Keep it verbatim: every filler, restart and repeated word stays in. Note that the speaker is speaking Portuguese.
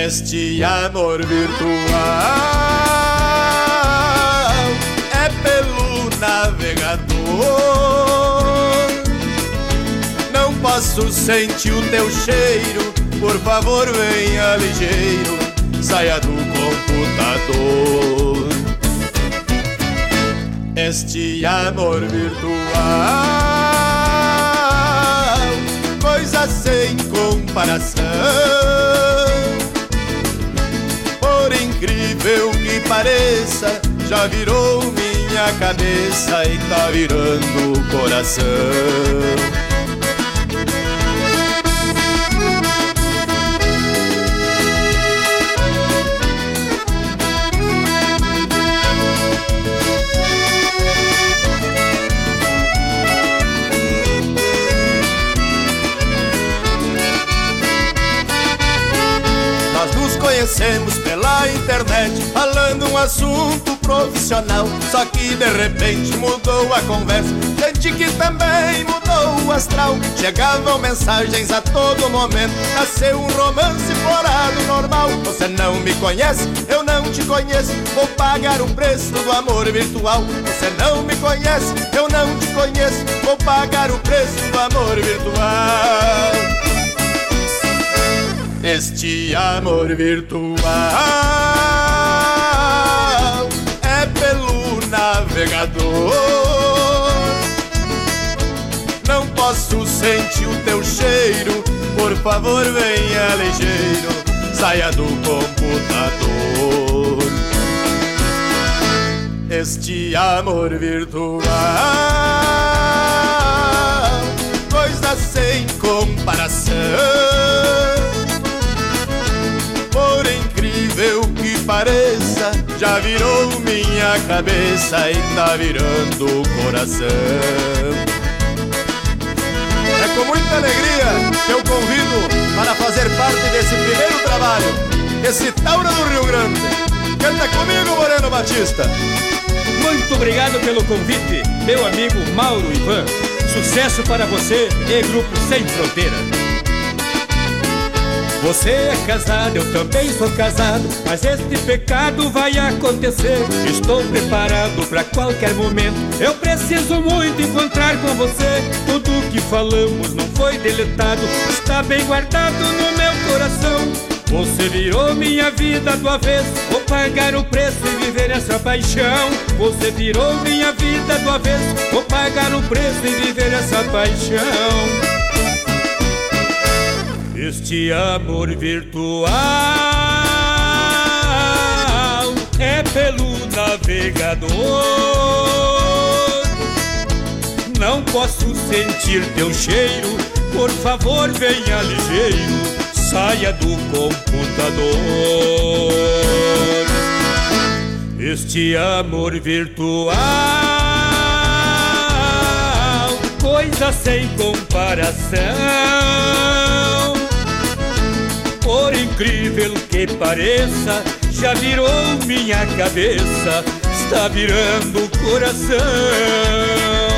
Este amor virtual é pelo navegador. Não posso sentir o teu cheiro, por favor venha ligeiro, saia do computador. Este amor virtual, coisa sem comparação. Por incrível que pareça, já virou minha cabeça e tá virando o coração. Conhecemos pela internet, falando um assunto profissional. Só que de repente mudou a conversa, gente que também mudou o astral. Chegavam mensagens a todo momento, nasceu um romance fora do normal. Você não me conhece, eu não te conheço, vou pagar o preço do amor virtual. Você não me conhece, eu não te conheço, vou pagar o preço do amor virtual. Este amor virtual é pelo navegador. Não posso sentir o teu cheiro, por favor venha ligeiro, saia do computador. Este amor virtual, coisa sem comparação. Por incrível que pareça, já virou minha cabeça e tá virando o coração. É com muita alegria que eu convido para fazer parte desse primeiro trabalho, esse Taura do Rio Grande. Canta comigo, Moreno Batista. Muito obrigado pelo convite, meu amigo Mauro Ivan. Sucesso para você e Grupo Sem Fronteira. Você é casado, eu também sou casado, mas este pecado vai acontecer. Estou preparado para qualquer momento, eu preciso muito encontrar com você. Tudo que falamos não foi deletado, está bem guardado no meu coração. Você virou minha vida do avesso, vou pagar o preço e viver essa paixão. Você virou minha vida do avesso, vou pagar o preço e viver essa paixão. Este amor virtual é pelo navegador. Não posso sentir teu cheiro, por favor venha ligeiro, saia do computador. Este amor virtual, coisa sem comparação. Por incrível que pareça, já virou minha cabeça, está virando o coração.